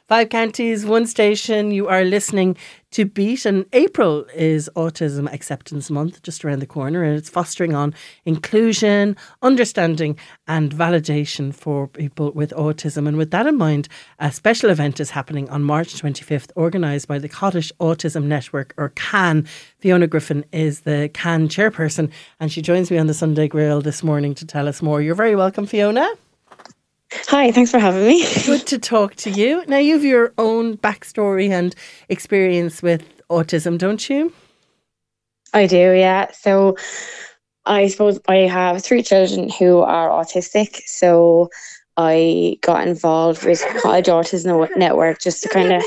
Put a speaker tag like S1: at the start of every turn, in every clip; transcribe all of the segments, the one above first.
S1: Five counties, one station. You are listening to Beat, and April is Autism Acceptance Month, just around the corner, and it's fostering on inclusion, understanding and validation for people with autism. And with that in mind, a special event is happening on March 25th, organised by the Scottish Autism Network, or CAN. Fiona Griffin is the CAN chairperson, and she joins me on the Sunday Grill this morning to tell us more. You're very welcome, Fiona.
S2: Hi, thanks for having me.
S1: Good to talk to you. Now, you have your own backstory and experience with autism, don't you?
S2: I do, yeah. So I suppose I have 3 children who are autistic. So I got involved with College Autism Network just to kind of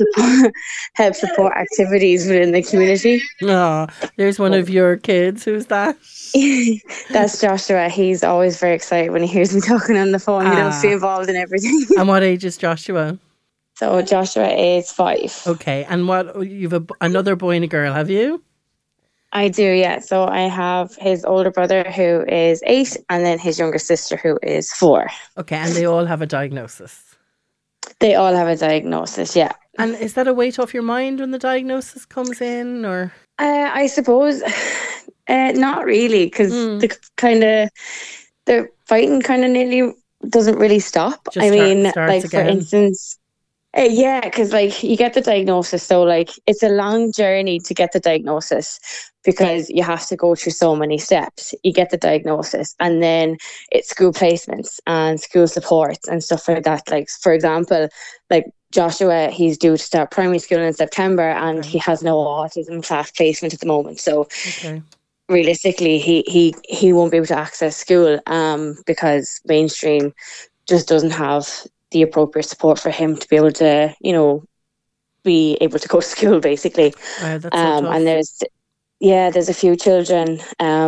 S2: help support activities within the community.
S1: Oh, there's one of your kids. Who's that?
S2: That's Joshua. He's always very excited when he hears me talking on the phone. He loves to be involved in everything.
S1: And what age is Joshua?
S2: So Joshua is 5.
S1: Okay, and you've another boy and a girl, have you?
S2: I do, yeah. So I have his older brother who is 8 and then his younger sister who is 4.
S1: Okay, and they all have a diagnosis?
S2: They all have a diagnosis, yeah.
S1: And is that a weight off your mind when the diagnosis comes in, or?
S2: I suppose not really, because the fighting kind of nearly doesn't really stop.
S1: Just starts
S2: for instance, yeah, because you get the diagnosis, so it's a long journey to get the diagnosis because you have to go through so many steps. You get the diagnosis, and then it's school placements and school supports and stuff like that. For example, Joshua, he's due to start primary school in September, and he has no autism class placement at the moment. So realistically, he won't be able to access school because mainstream just doesn't have the appropriate support for him to be able to, be able to go to school, basically.
S1: Wow, that's so tough.
S2: And there's a few children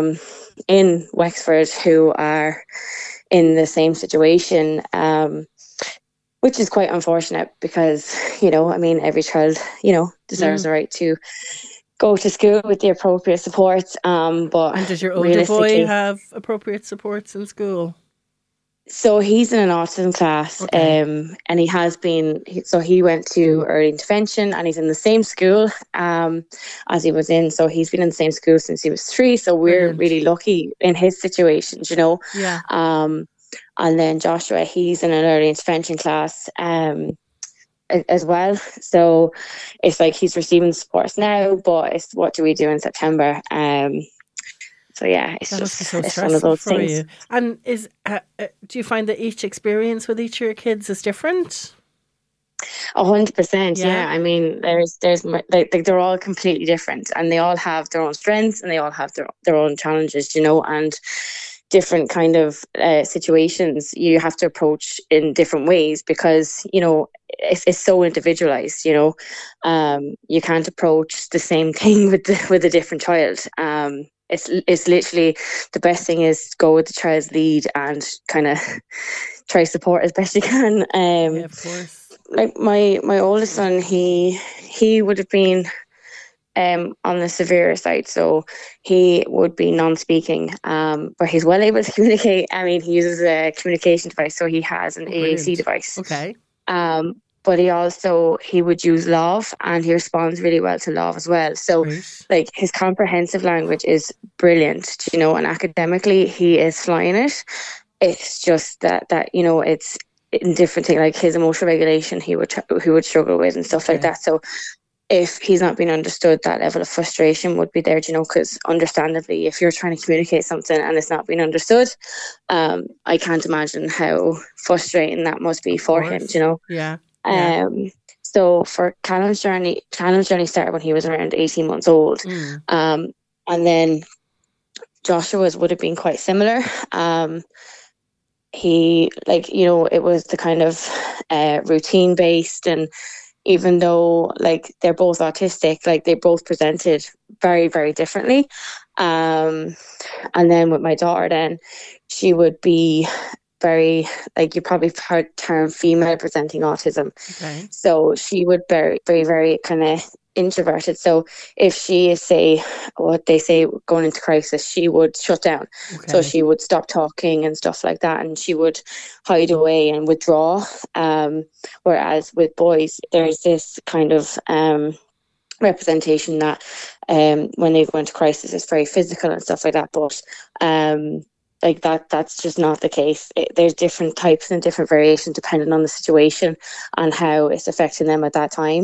S2: in Wexford who are in the same situation, which is quite unfortunate because, every child, deserves the right to go to school with the appropriate supports. And
S1: does your older boy have appropriate supports in school?
S2: So he's in an autism class, and he has been. So he went to early intervention, and he's in the same school as he was in. So he's been in the same school since he was 3. So we're really lucky in his situation,
S1: Yeah.
S2: And then Joshua, he's in an early intervention class as well. So it's he's receiving supports now, but it's what do we do in September? So yeah, it's
S1: that
S2: just
S1: so
S2: it's one of those things.
S1: You. And do you find that each experience with each of your kids is different?
S2: 100%. Yeah. There's they're all completely different, and they all have their own strengths, and they all have their own challenges, and different kind of situations you have to approach in different ways because it's so individualized. You can't approach the same thing with a different child. It's literally the best thing is go with the child's lead and kind of try support as best you can.
S1: Yeah, of course.
S2: My oldest son, he would have been on the severe side, so he would be non-speaking, but he's well able to communicate. He uses a communication device, so he has an AAC device.
S1: Okay.
S2: But he would use Love, and he responds really well to Love as well. So his comprehensive language is brilliant, and academically he is flying it. It's just that it's in different things, his emotional regulation he would struggle with and stuff like that. So if he's not being understood, that level of frustration would be there, because understandably, if you're trying to communicate something and it's not being understood, I can't imagine how frustrating that must be for him,
S1: Yeah.
S2: So for Callum's journey started when he was around 18 months old. And then Joshua's would have been quite similar. He it was the kind of routine based, and even though they're both autistic, they both presented very, very differently. And then with my daughter, then she would be very, you probably heard the term female presenting autism.
S1: Okay.
S2: So she would very, very, very kind of introverted. So if she is, say, what they say, going into crisis, she would shut down. So she would stop talking and stuff like that, and she would hide away and withdraw. Whereas with boys, there's this kind of representation that when they go into crisis, it's very physical and stuff like that. But like that's just not the case. There's different types and different variations depending on the situation and how it's affecting them at that time.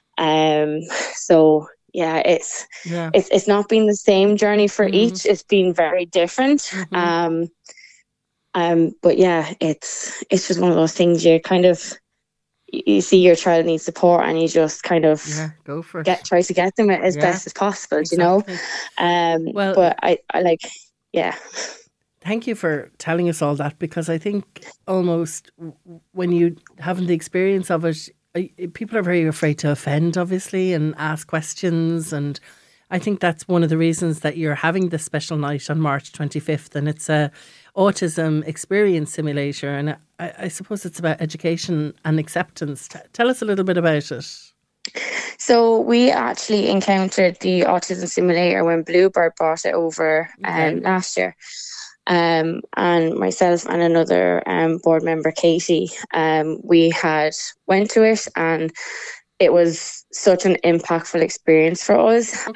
S2: So yeah, it's not been the same journey for each. It's been very different. But yeah, it's just one of those things. You kind of, you see your child needs support, and you just kind of
S1: go for it.
S2: Try to get them as best as possible.
S1: Exactly.
S2: You know. Well, but I like, yeah.
S1: Thank you for telling us all that, because I think almost when you haven't the experience of it, people are very afraid to offend, obviously, and ask questions. And I think that's one of the reasons that you're having this special night on March 25th. And it's a autism experience simulator. And I suppose it's about education and acceptance. Tell us a little bit about it.
S2: So we actually encountered the autism simulator when Bluebird brought it over last year. And myself and another board member, Katie, we had went to it, and it was such an impactful experience for us.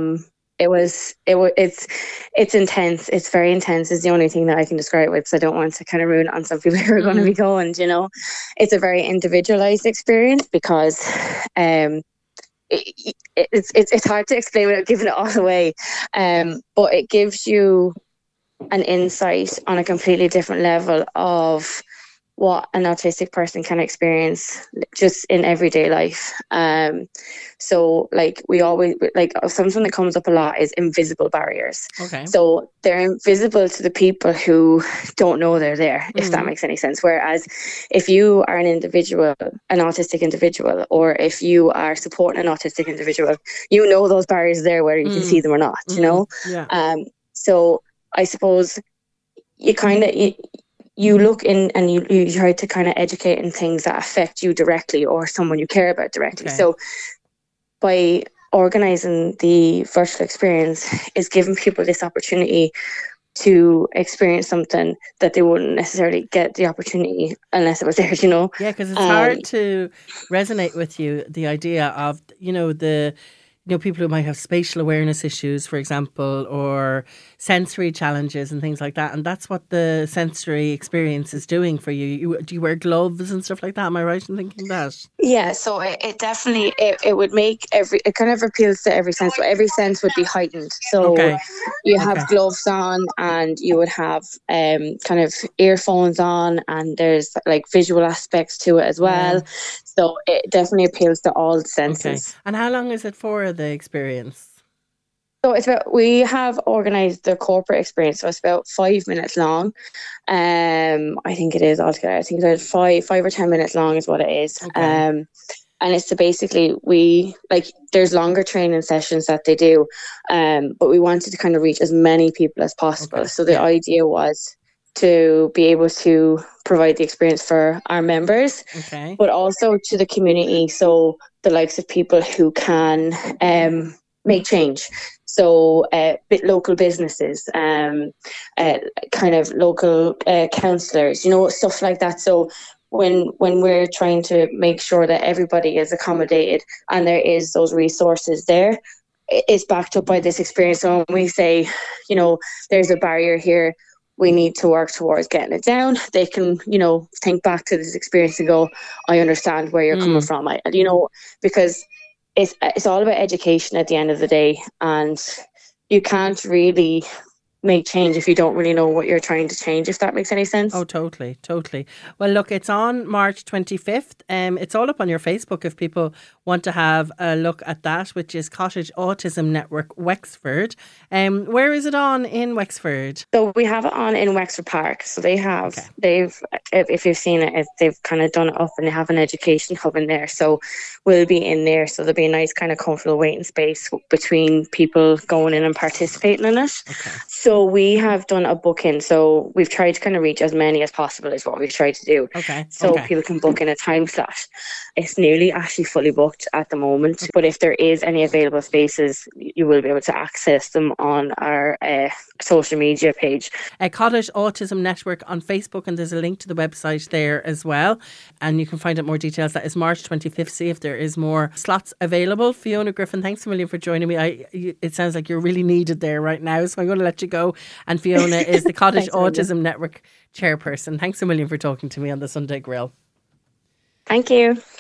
S2: It's intense. It's very intense is the only thing that I can describe it with, because I don't want to kind of ruin it on some people who are going to be going, you know. It's a very individualized experience, because it's hard to explain without giving it all away. But it gives you an insight on a completely different level of what an autistic person can experience just in everyday life. So like we always, like something that comes up a lot is invisible barriers.
S1: Okay.
S2: So they're invisible to the people who don't know they're there, if that makes any sense. Whereas if you are an individual, an autistic individual, or if you are supporting an autistic individual, you know those barriers are there, whether you can see them or not, you know?
S1: Yeah.
S2: So I suppose you kind of, you look in and you try to kind of educate in things that affect you directly or someone you care about directly.
S1: Okay.
S2: So by organising the virtual experience is giving people this opportunity to experience something that they wouldn't necessarily get the opportunity unless it was there, you know?
S1: Yeah, because it's hard to resonate with you, the idea of, people who might have spatial awareness issues, for example, or sensory challenges and things like that. And that's what the sensory experience is doing for you. Do you wear gloves and stuff like that? Am I right in thinking that?
S2: Yeah, so it definitely, it would make it kind of appeals to every sense. So every sense would be heightened. So you have gloves on, and you would have kind of earphones on, and there's like visual aspects to it as well. Yeah. So it definitely appeals to all senses.
S1: Okay. And how long is it for, the experience?
S2: So we have organised the corporate experience, so it's about 5 minutes long. I think it is altogether. I think it's 5 or 10 minutes long is what it is. Okay. And it's to basically, there's longer training sessions that they do, but we wanted to kind of reach as many people as possible. Okay. So the idea was to be able to provide the experience for our members, but also to the community. So the likes of people who can make change. So local businesses, kind of local councillors, stuff like that. So when we're trying to make sure that everybody is accommodated and there is those resources there, it's backed up by this experience. So when we say, there's a barrier here, we need to work towards getting it down. They can, think back to this experience and go, I understand where you're coming from. Because it's all about education at the end of the day, and you can't really make change if you don't really know what you're trying to change, if that makes any sense.
S1: Oh, totally. Well, look, it's on March 25th. It's all up on your Facebook if people want to have a look at that, which is Cottage Autism Network Wexford. Where is it on in Wexford?
S2: So we have it on in Wexford Park. So they've, if you've seen it, they've kind of done it up, and they have an education hub in there. So we'll be in there. So there'll be a nice kind of comfortable waiting space between people going in and participating in it. Okay. So So we have done a booking. So we've tried to kind of reach as many as possible is what we've tried to do.
S1: Okay.
S2: So people can book in a time slot. It's nearly actually fully booked at the moment. But if there is any available spaces, you will be able to access them on our social media page.
S1: Cottage Autism Network on Facebook, and there's a link to the website there as well. And you can find out more details. That is March 25th. See if there is more slots available. Fiona Griffin, thanks a million for joining me. It sounds like you're really needed there right now, so I'm going to let you go. And Fiona is the Cottage Autism Network chairperson. Thanks a million for talking to me on the Sunday Grill.
S2: Thank you.